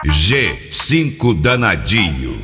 G5 danadinho.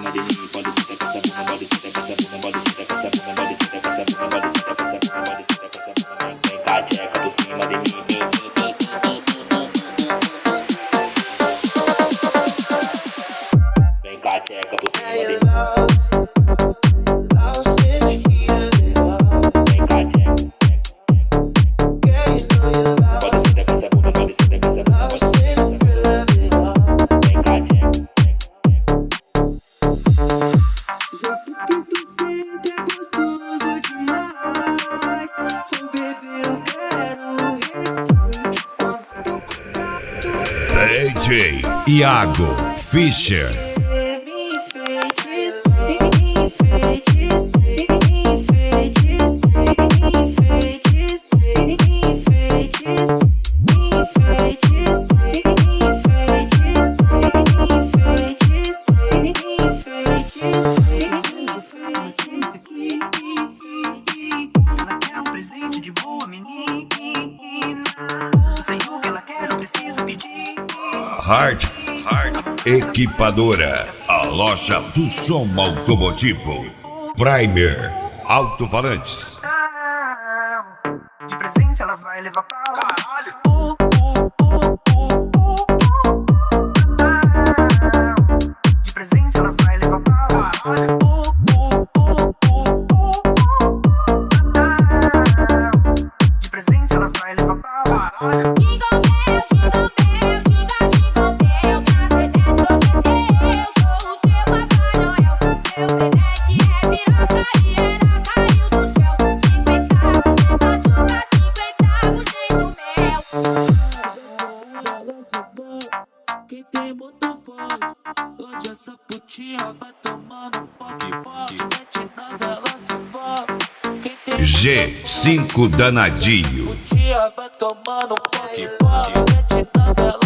DJ Iago Fischer. Hard Equipadora, a loja do som automotivo. Primer Alto-Falantes. De presente ela vai levar pau. Caralho. De presente ela vai levar pau. Caralho. De presente ela vai levar pau. Caralho. Quem tem motor forte, hoje essa putinha vai tomando poque. Vai te dar G5 danadinho. Putinha vai tomando poque. Vai te dar